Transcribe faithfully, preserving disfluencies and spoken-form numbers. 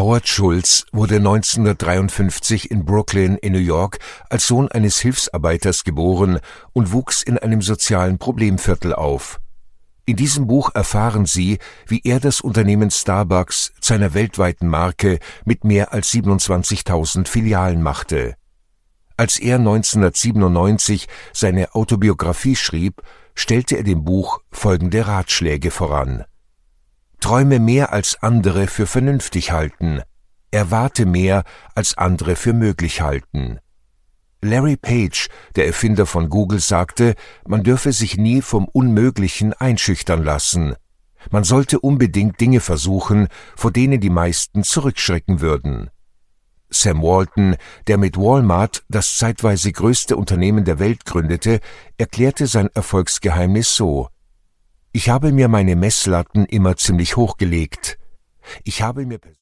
Howard Schultz wurde neunzehnhundertdreiundfünfzig in Brooklyn in New York als Sohn eines Hilfsarbeiters geboren und wuchs in einem sozialen Problemviertel auf. In diesem Buch erfahren Sie, wie er das Unternehmen Starbucks zu einer weltweiten Marke mit mehr als siebenundzwanzigtausend Filialen machte. Als er neunzehnhundertsiebenundneunzig seine Autobiografie schrieb, stellte er dem Buch folgende Ratschläge voran: Träume mehr als andere für vernünftig halten. Erwarte mehr als andere für möglich halten. Larry Page, der Erfinder von Google, sagte, man dürfe sich nie vom Unmöglichen einschüchtern lassen. Man sollte unbedingt Dinge versuchen, vor denen die meisten zurückschrecken würden. Sam Walton, der mit Walmart das zeitweise größte Unternehmen der Welt gründete, erklärte sein Erfolgsgeheimnis so: Ich habe mir meine Messlatten immer ziemlich hoch gelegt. Ich habe mir